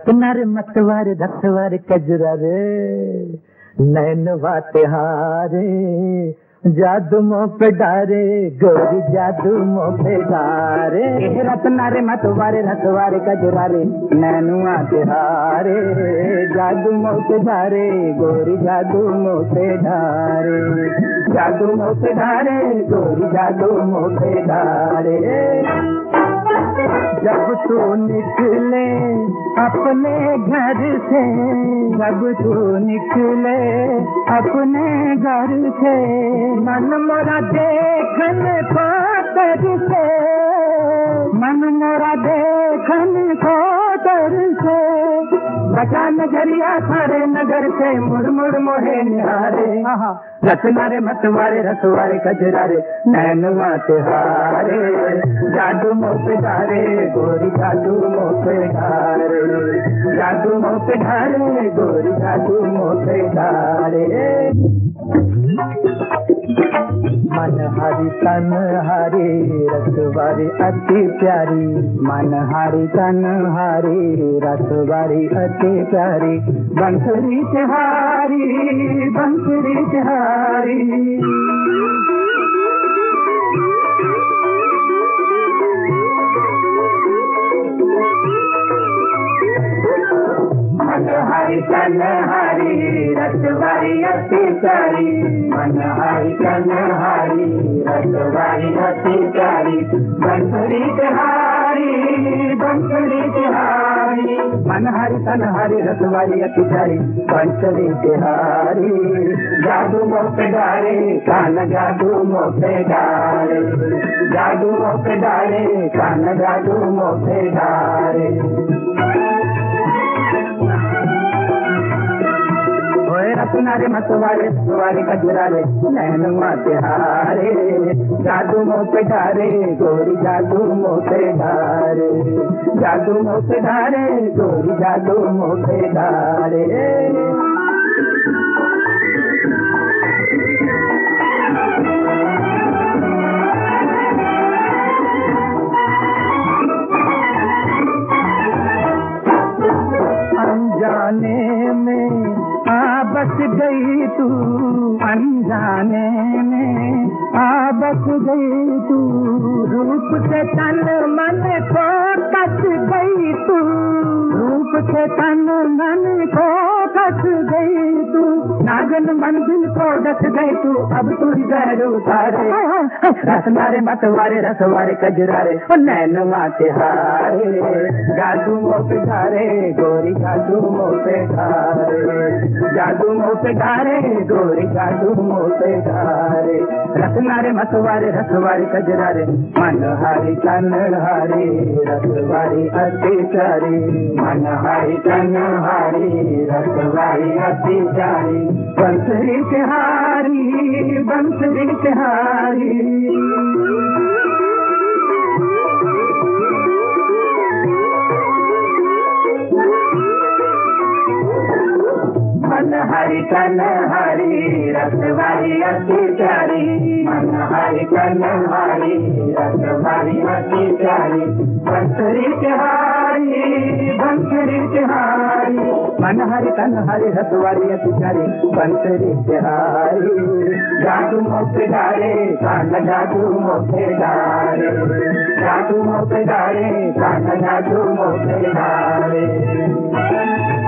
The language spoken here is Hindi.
रत्नार मतवार रखवार कजरा रे नैन वाते हारे जादू मोह पे डारे गोरी जादू मोह पे डारे रत्नारे मतवारे रखवारे कजरा रे नैन वाते हारे जादू मोह पे डारे गोरी जादू मोह पे डारे जादू मोह पे डारे गोरी जादू मोह पे डारे। जब तू निकले अपने घर से जब तू निकले अपने घर से मन मोरा देखन को तर से मन मोरा देखन को तर से बचा नजरिया सारे नगर से मुड़ मुड़ मोहे निहारे रत्नारे मतवारे रसवारे कजरारे नैन वाते हारे जादू मोह पे डारे गोरी जादू मोह पे डारे जादू मोह पे डारे गोरी जादू मोह पे डारे। मन हारी तन हारी रसवारी अति प्यारी मन हारी तन हारी रसवारी अति प्यारी बंसुरी तिहारी बंसुरी तिहारी। मन हारी तन हारी रसवारी अति प्यारी मन हारी तन हारी रसवारी अति प्यारी बंसुरी तिहारी बंसुरी तिहारी। मन हारी तन हारी रसवारी अति प्यारी बंसुरी तिहारी जादू मोह पे डारे कान जादू मोह पे डारे जादू मोह पे डारे कान जादू मोह पे डारे। रत्नारे मतवारे रसवारे कजरारे नैन वाते हारे जादू मोह पे डारे गोरी जादू मोह पे डारे जादू मोह पे डारे गोरी जादू मोह पे डारे। अनजाने में बस गई तू अनजाने में बस गई तू रूप से तन मन को कस गई तू रूप से तन मन को कस गई तू नागन मंजिल को डस गई तू अब तू गैर उतारे रत्नारे मतवारे रसवारे कजरारे नैन वाते हारे जादू मोह पे डारे गोरी जादू मोह पे डारे जादू मोह पे डारे गोरी जादू मोह पे डारे रत्नारे मतवारे रसवारी कजरारे मन हारी तन हारी रसवारी अति प्यारी मन हारी तन हारी रसवारी अति प्यारी बंसुरी तिहारी बंसुरी तिहारी। मन हारी तन हारी रसवारी अति प्यारी मन हारी तन हारी रसवारी अति प्यारी बंसुरी तिहारी बंसुरी तिहारी। मन हारी तन हारी रसवारी अति प्यारी बंसुरी तिहारी जादू मोह पे डारे कान जादू मोह पे डारे जादू मोह पे डारे कान जादू मोह पे डारे।